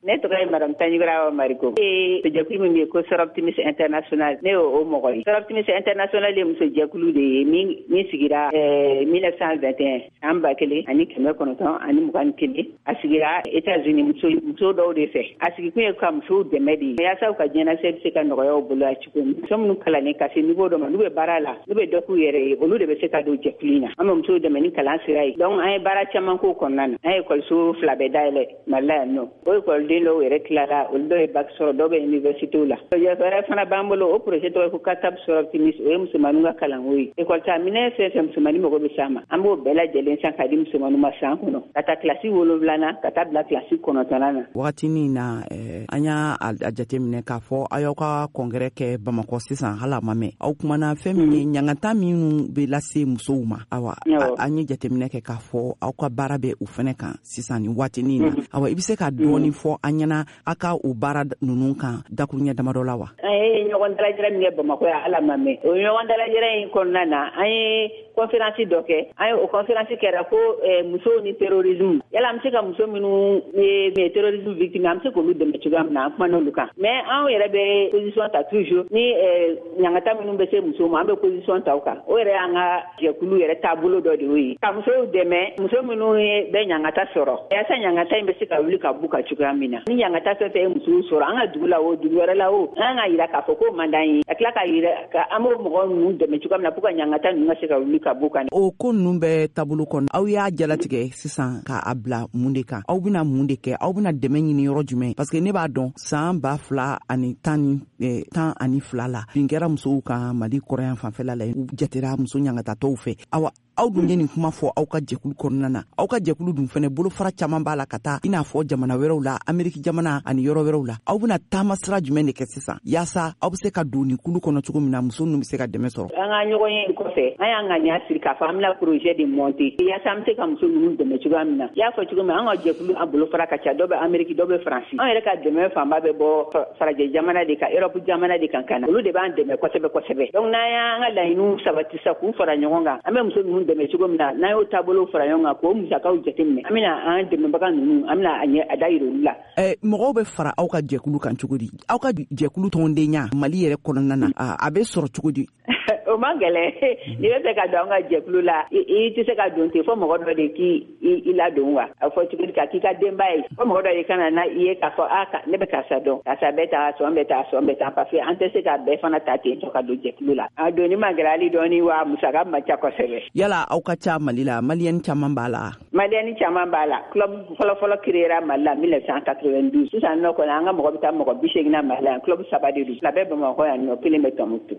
ne tɔgɔ ye Madame Tanigara Mariko jɛkulu min ko Sœurs Optimistes International ne o mɔgɔ ye. Sœurs Optimistes International ye muso jɛkulu de ye min sigira 1921 an 1921 a sigira États-Unis muso dɔw de fɛ. A sigi kun ye ka musow dɛmɛ de ye yaasa u ka diɲɛnatigɛ bɛ se ka nɔgɔya u bolo a cogo min. Muso minnu kalannen ka se niveau dɔ ma n'u bɛ baara la n'u bɛ dɔ k'u yɛrɛ ye olu de bɛ se ka don jɛkulu in na. An bɛ musow dɛmɛ ni kalan sira ye. Donc an ye baara caman k'o kɔnɔna na. An ye école-so 2 bɛɛ dayɛlɛ Mali la yan nɔ. O école den dɔw yɛrɛ tilara olu dɔw ye bac sɔrɔ dɔw bɛ université la. Projet wɛrɛ fana b'an bolo o projet tɔgɔ ye ko Katab Sœurs Optimistes o ye musomaninw ka kalanko ye. École ta minɛn fɛn fɛn musomanin mago bɛ s'a ma an b'o bɛɛ lajɛlen san ka di musomaninw ma san kɔnɔ ka taa kilasi 7nan ka taa bila kilasi 9nan na. Wagatinin na an y'a jateminɛ k'a fɔ aw y'aw ka congrès kɛ Bamakɔ sisan hala ma mɛn aw kumana fɛn min ye ɲangata minnu bɛ lase musow ma awa an ye jateminɛ kɛ k'a fɔ aw ka baara bɛ u fɛnɛ kan sisan ni wagatinin na awa i bɛ se ka dɔɔni fɔ an ɲɛna aw ka o baara ninnu kan dakuruɲɛ damadɔ la wa? An ye ɲɔgɔn dalajira min kɛ Bamakɔ yan hala ma mɛn o ɲɔgɔn dalajira in kɔnɔna na an ye conférence dɔ kɛ an ye o conférence kɛra ko musow ni terrorisme yala an bɛ se ka muso minnu ye terrorisme victime an bɛ se k'olu dɛmɛ cogoya min na an kuma n'olu kan mais anw yɛrɛ bɛ position ta toujours ni ɲangata minnu bɛ se musow ma an bɛ position ta o kan o yɛrɛ y'an ka jɛkulu yɛrɛ taabolo dɔ de y'o ye ka musow dɛmɛ muso minnu bɛ ɲangata sɔrɔ yaasa ɲangata in bɛ se ka wuli ka b'u ka cogoya min na ni ɲangata fɛn fɛn ye musow sɔrɔ an ka dugu la o dugu wɛrɛ la o an ka yira k'a fɔ k'o man d'an ye ka tila ka yira an b'o mɔgɔ ninnu dɛmɛ cogoya min na pour que ɲangata ninnu ka se ka wuli ka b'u kan. O ko ninnu bɛɛ taabolo kɔnɔ aw y'a jalatigɛ sisan k'a bila mun de kan aw bɛna mun de kɛ aw bɛna dɛmɛ ɲini yɔrɔ jumɛn parce que ne b'a dɔn san 2012 la bin kɛra musow kan Mali kɔrɔyan fanfɛla la u jatera muso ɲangatatɔw fɛ aw dun ye nin kuma fɔ aw ka jɛkulu kɔnɔna na aw ka jɛkulu dun fɛnɛ bolofara caman b'a la ka taa i n'a fɔ jamana wɛrɛw la Ameriki jamana ani yɔrɔ wɛrɛw la aw bɛna taama sira jumɛn de kɛ sisan yaasa aw bɛ se ka don nin kulu kɔnɔ cogo min na muso ninnu bɛ se ka dɛmɛ sɔrɔ. An ka ɲɔgɔn ye kɔfɛ an y'an ka ɲɛ siri k'a fɔ an bɛna projet de monter yaasa an bɛ se ka muso ninnu dɛmɛ cogoya min na i y'a fɔ cogo min an ka jɛkulu a bolofara ka ca dɔw bɛ Ameriki dɔw bɛ Faransi an yɛrɛ ka dɛmɛ fanba bɛ bɔ farajɛ jamana de kan Europe jamana de kan ka na olu de b'an dɛmɛ kosɛbɛ kosɛbɛ donc n'an y'an ka laɲiniw sabati sa k'u fara ɲɔgɔn kan an bɛ muso ninnu dɛmɛ cogo min na n'an y'o taabolo fara ɲɔgɔn kan k'o musakaw jateminɛ an bɛna an dɛmɛbaga ninnu an bɛna a da yira olu la. Mɔgɔw bɛ fara aw ka jɛkulu kan cogo di aw ka jɛkulu tɔndenya Mali yɛrɛ kɔnɔna na a bɛ sɔrɔ cogo di? O man gɛlɛn n'i bɛ fɛ ka don an ka jɛkulu la i tɛ se ka don ten fɔ mɔgɔ dɔ de k'i ladon wa a fɔ cogo di ka k'i ka denbaya ye fɔ mɔgɔ dɔ de kana na i ye k'a fɔ ne bɛ karisa dɔn karisa bɛ taa sɔn bɛ taa parce que an tɛ se ka bɛɛ fana ta ten tɔ ka don jɛkulu la a doni man gɛlɛn hali dɔɔni wa musaka man ca kosɛbɛ. Yala aw ka ca Mali la maliyɛn caman b'a la? Maliyɛn caman b'a la club fɔlɔfɔlɔ créera Mali la 1992 sisan nɔ kɔni an ka mɔgɔ bɛ taa mɔgɔ 80 Mali la club 3 de don 2 bɛ Bamakɔ yan nɔ 1 bɛ Tɔnbukutu.